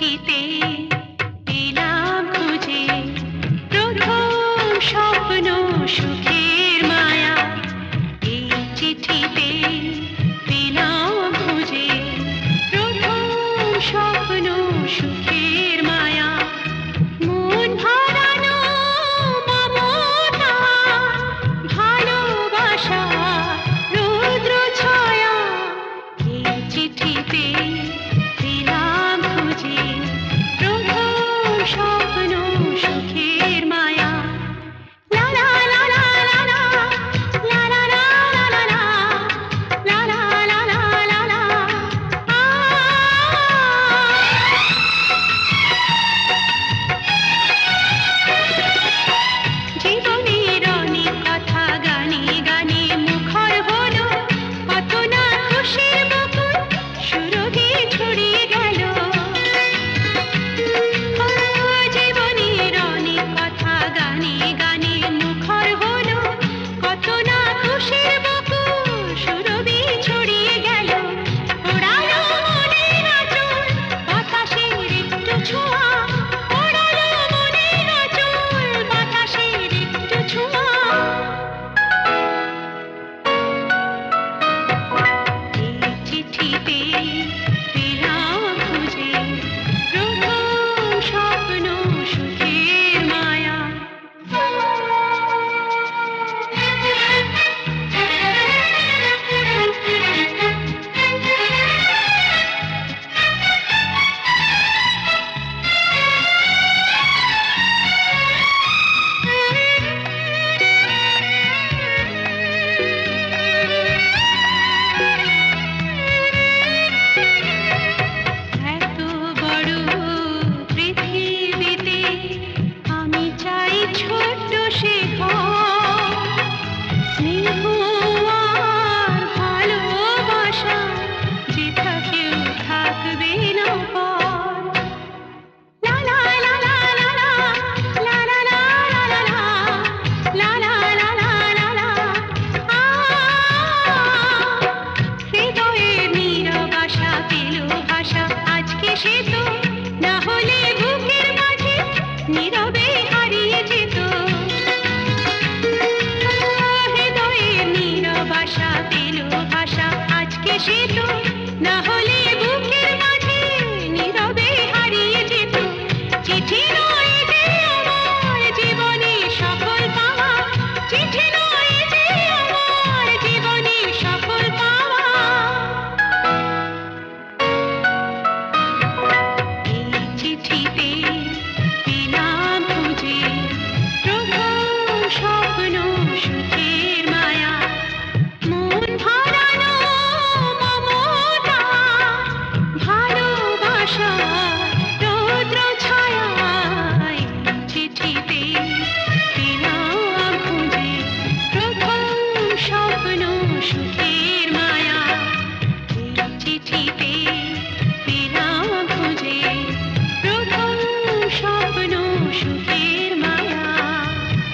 চিঠিতে পেলাম খুঁজে প্রথম স্বপ্ন সুখের মায়া। এই চিঠিতে পেলাম খুঁজে প্রথম স্বপ্ন সুখের মায়া। মন ভরানো মমতা ভালোবাসা রৌদ্র ছায়া। এই চিঠিতে পেলাম খুঁজে প্রথম স্বপ্ন সুখের মায়া। লা লা লা লা লা লা, লা লা লা লা লা লা, লা লা লা লা লা লা, আ। জীবনের অনেক কথা গানে গানে মুখর হলো, কত না খুশির বকুল সুরভি ছড়িয়ে গেল। জীবনের অনেক কথা গানে গানে মুখর হলো, কত না খুশির বকুল সুরভি ছড়িয়ে গেল। ওড়ালো মনের আঁচল বাতাসের একটু ছোঁয়া, ওড়ালো মনের আঁচল বাতাসের একটু ছোঁয়া। এই চিঠিতে পেলাম খুঁজে প্রথম স্বপ্ন সুখের মায়া। এত বড় পৃথিবীতে আমি চাই ছোট্ট সে ঘর, স্নেহ আর ভালোবাসা যেথা কেউ থাকবে না পর। লা লা লা লা লা লা, লা লা লা লা লা লা, লা লা লা লা লা, আ। হৃদয়ের নীরব আশা পেল ভাষা আজকে সে তো, না হলে বুকের মাঝে নীরবে হারিয়ে যেত। হৃদয়ের নীরব আশা পেল ভাষা আজকে সে তো,